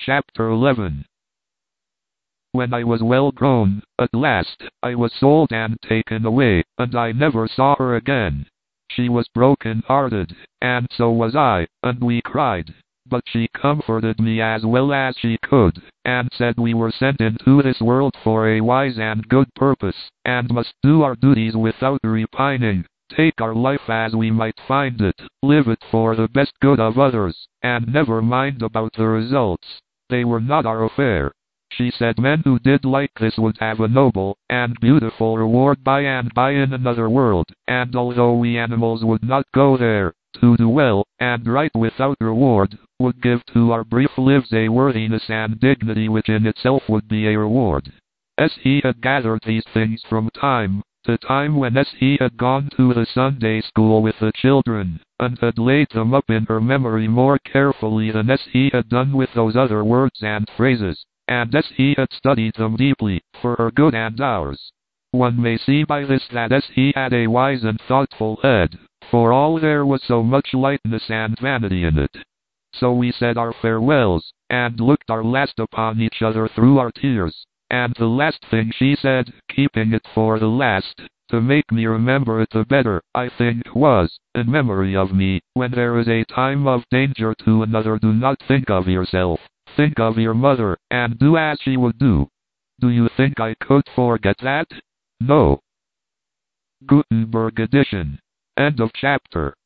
Chapter 11. When I was well grown, at last, I was sold and taken away, and I never saw her again. She was broken-hearted, and so was I, and we cried. But she comforted me as well as she could, and said we were sent into this world for a wise and good purpose, and must do our duties without repining, take our life as we might find it, live it for the best good of others, and never mind about the results. They were not our affair. She said men who did like this would have a noble and beautiful reward by and by in another world, and although we animals would not go there, to do well and right without reward, would give to our brief lives a worthiness and dignity which in itself would be a reward. As he had gathered these things from time to time when he had gone to the Sunday school with the children, and had laid them up in her memory more carefully than he had done with those other words and phrases, and as he had studied them deeply, for her good and ours. One may see by this that he had a wise and thoughtful head, for all there was so much lightness and vanity in it. So we said our farewells, and looked our last upon each other through our tears, and the last thing she said, keeping it for the last, to make me remember it the better, I think, was, in memory of me, when there is a time of danger to another, do not think of yourself. Think of your mother, and do as she would do. Do you think I could forget that? No. Gutenberg edition. End of chapter.